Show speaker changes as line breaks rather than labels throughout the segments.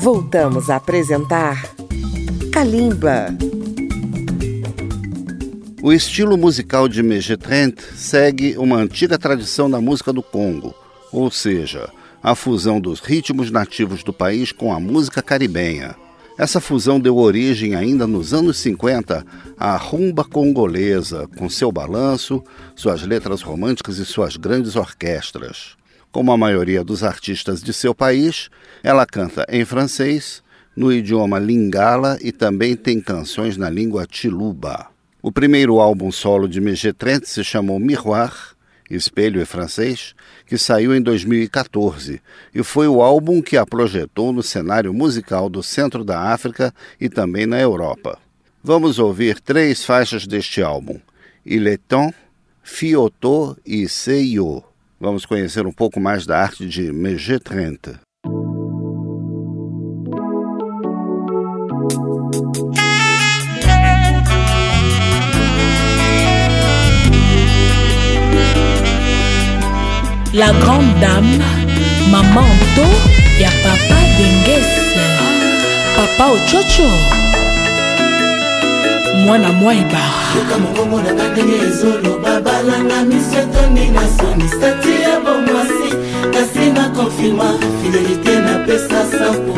Voltamos a apresentar Kalimba.
O estilo musical de MG30 segue uma antiga tradição da música do Congo, ou seja, a fusão dos ritmos nativos do país com a música caribenha. Essa fusão deu origem ainda nos anos 50 à rumba congolesa, com seu balanço, suas letras românticas e suas grandes orquestras. Como a maioria dos artistas de seu país, ela canta em francês, no idioma lingala e também tem canções na língua tchiluba. O primeiro álbum solo de MG30 se chamou Miroir, Espelho em francês, que saiu em 2014 e foi o álbum que a projetou no cenário musical do centro da África e também na Europa. Vamos ouvir 3 faixas deste álbum: Il est temps, Fioto e Seyo. Vamos conhecer um pouco mais da arte de MG30.
La grande dame, maman To, ya papa Dengese, papa Ochocho, mwana mwaiba.
Yoka mongongo na ngandenge ezolo babalanga miseto nina soni stati ya bomwasi kasi na confirma fidélité na pesa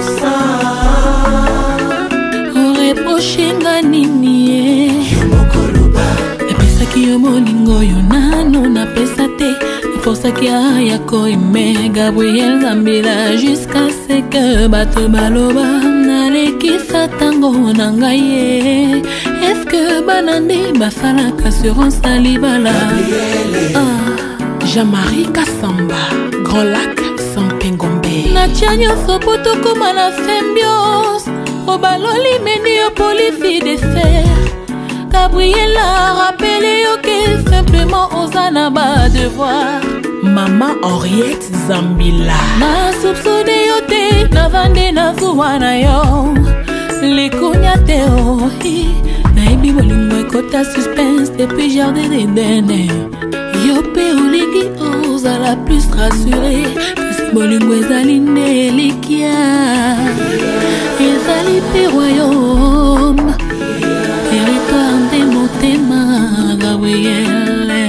100%.
Oreprochenga nini
yomokoloba
napesaki yo molingo yo nano napesa te. Pour ça qu'il y a koime Gabriel Zambila jusqu'à ce que bato baloba naleki satango nangaye. Est-ce que banande basalaka sur un salibala? Jean-Marie Kassamba, Grand Lac, Sampengombe. Nachanyo sopoto koma na symbiose. Obaloli meni yo polifi de fer. Gabriela rappelé que simplement osana ba devoir. Maman Henriette Zambila na soupçonné yo te na vande na zuwana yo likunya te ohi na ibi bolingo ekota suspense depuis jardin d'Eden yo pe olingi ozala plus rassuré kasi bolingo ezali nde elikia ezali pe royaume territoire nde motema Gabriele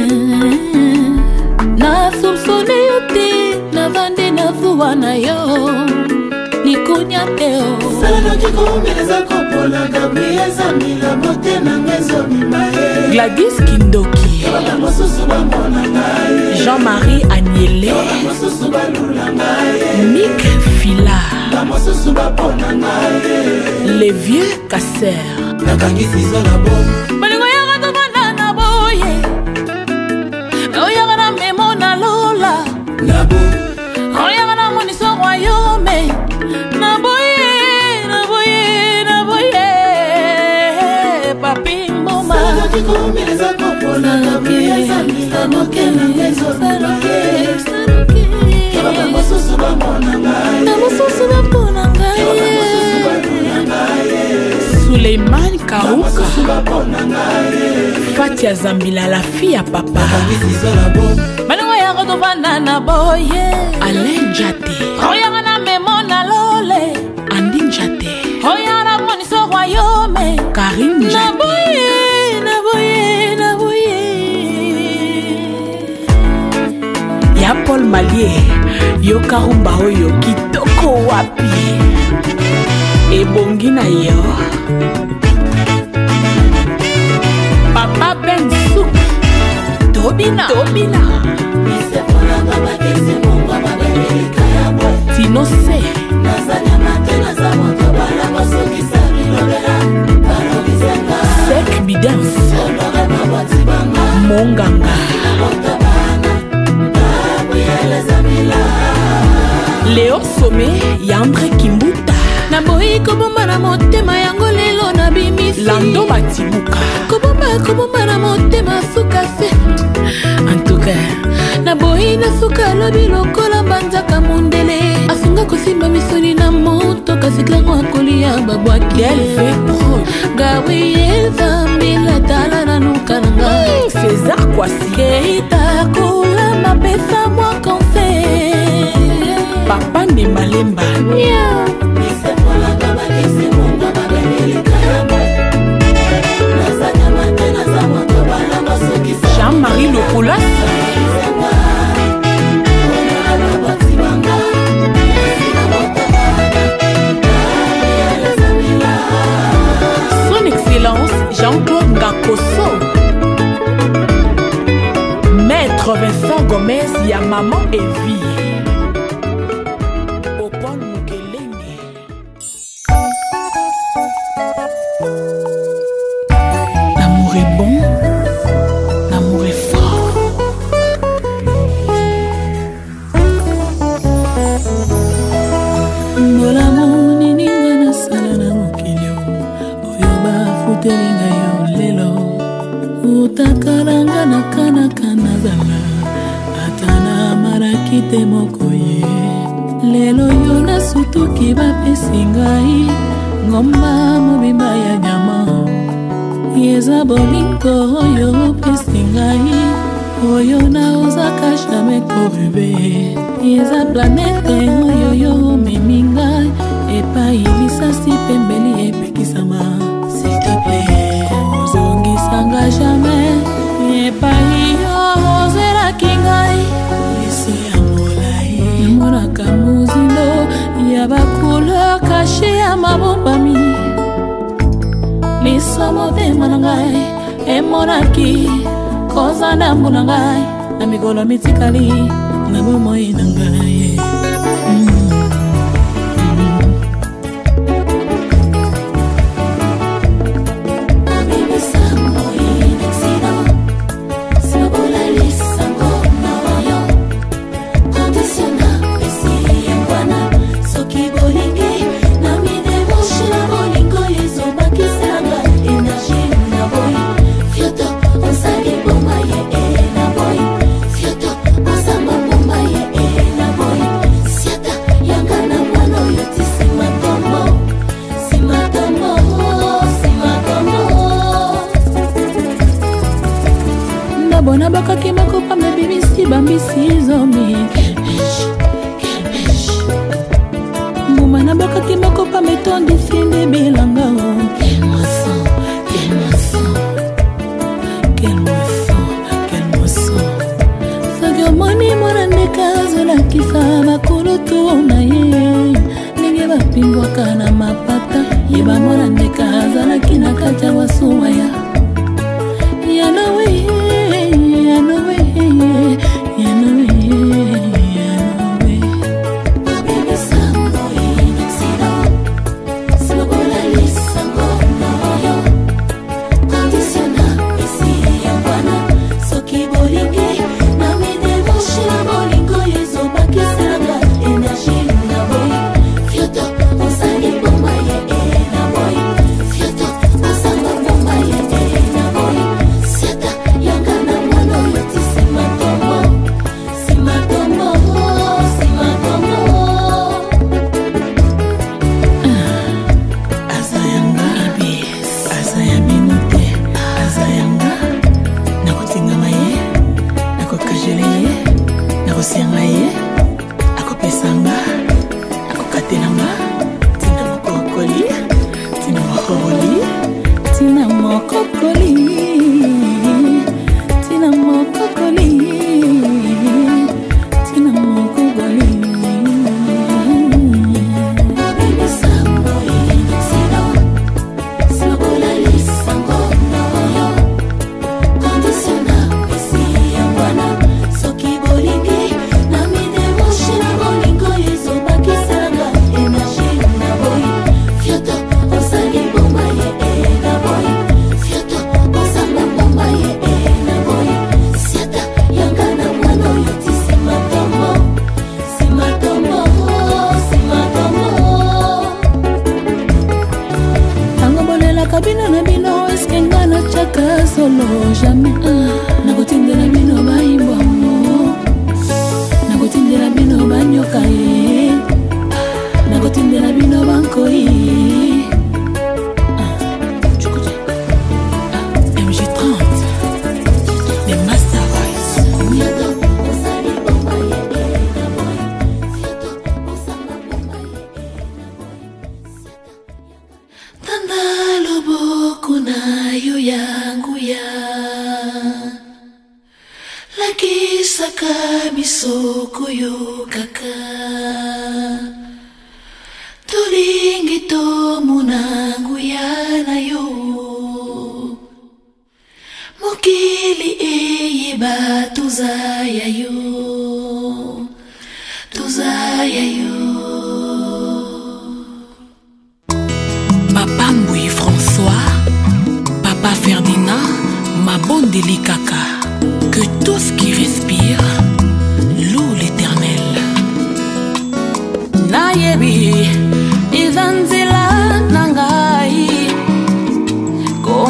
na soupçonné yo te na vande na zuwana yo likunya te o
salanoki kombeleza kopola Gabriel Zambila bote na ngezo bimae
Gladys Kindoki
mosusu bamona ngai
Jean-Marie Agnelé
mosusu balula ngai
Mick Fila
mosusu bapona ngai
les vieux casseurs
nakangisi zola bo
balingo yaka tobanda na boye oyaka na memo na lola
nabo
oyaka na moniso royaume na boye na boye na boye papi mboma
salanoki kombeleza kopola Gabriel Zambila moke na ngezo bimae mosusu bamona ngai
na mosusu bapona ngai Suleiman Kaouka Fatia Zambila la fille à papa Balingo ya koto vanda na boye Alain Jate Oyanga na memo na lole Andine Jate Oyanga na moniso royaume Karine Jate Na boye, na boye, na boye Ya Paul Malier Yo karumba oyo kitoko wapi ebongi na yo Papa Ben Souk Tobina Tino C Sek Bidens Monganga Léo Somé Yandre Kimbuta Naboyi kobomba na motema yango lelo na bimisi Lando Batibuka Kobomba na motema suka se En tout cas Naboyi na suka lobi lokola banzaka mundele Asunga kosimba misoni na moto kasi klango akolia babwaki Delve Pro Gabriel Zambila tala na nuka nanga César Kwasi Keita kula mapesa mwa conseil Papa Nembalemba telinga yo lelo utakalanga na kana zala atana marakite mokoye lelo yo na sutuki bapesi ngai ngomba mobimba ya nyama yeza bolingo oyo pesi ngai oyo na ozaka jamais korube yeza planete oyo yo memi ngai epai lisasi pembeli epekisama s'il te plaît ozongisanga jamais epai yo ozeraki ngai liso ya molai emonaka mozindo ya bacouleur kashe ya mabombami liso motema na ngai emonaki koza ndambu na ngai na mikolo mitikali na bomoi na ngai bona baka ki makopa me bibisi bambisi zomi mbuma na baka ki makopa me tondi fini bilanga quel moisson Sogomoni morande kazola kisa makulu tuona ye Nenge bapingwa kana mapata Yeba morande kazola kina kaja wasuwaya Yanawe Kabina na bino eskenga na chaka solo jamais nakotindela bino baimbo nakotindela bino banyoka ye nakotindela bino bankoi MJ30 les Master Voice kunayo yangu ya lakisa kabisoko yo kaka tulingi to munangu yana yo mokili eye batuzaya yo Papa Mbui François Papa Ferdinand, ma bonne délicaka, que tout ce qui respire loue l'Éternel. Nayebi, izanzila nangai,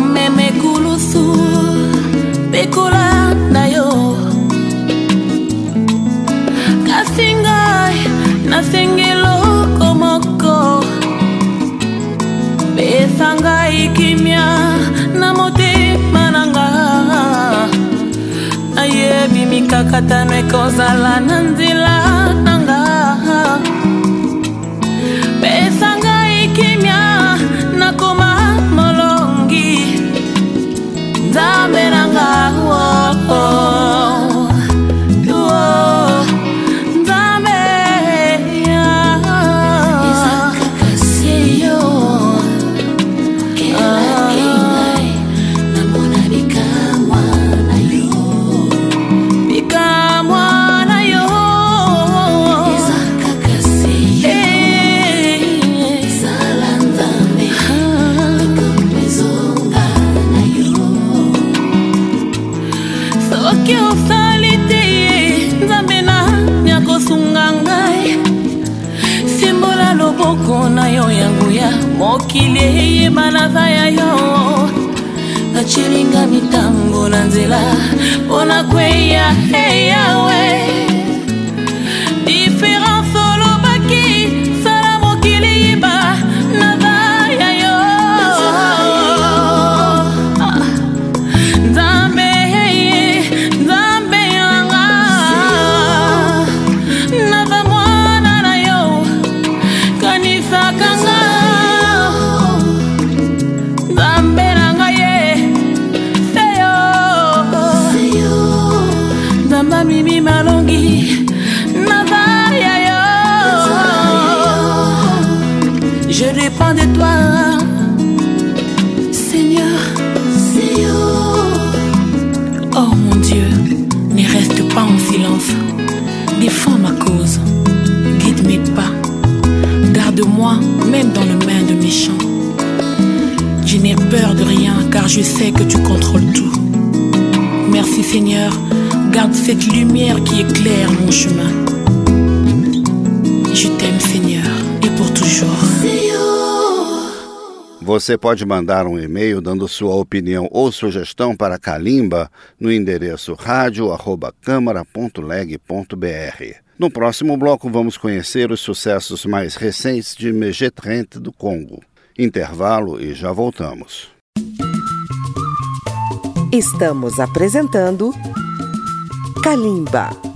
kata no ekozala na nzela nanga pesa ngai kimia nakoma molongi nzambe nanga na yo yangu ya mokili yebanaza ya yo nachilinga mitambo na nzela pona kweya yawe différence olobaki sala mokili yeba naza ya yo nzambe nzambe yanga naza mwana na yo kanisa kanga nzambe nanga ye seyo nzamba mimi malongi naza ya yo je dépends de toi Seigneur. Oh mon Dieu, ne reste pas en silence, défends ma cause, guide mes pas, garde-moi même dans les mains de méchants. Je n'ai peur de rien car je sais que tu contrôles tout. Merci Seigneur, garde cette lumière qui éclaire mon chemin. Je t'aime Seigneur et pour toujours.
Você pode mandar um e-mail dando sua opinião ou sugestão para Kalimba no endereço radio@câmara.leg.br. No próximo bloco vamos conhecer os sucessos mais recentes de MG30 do Congo. Intervalo e já voltamos.
Estamos apresentando Kalimba.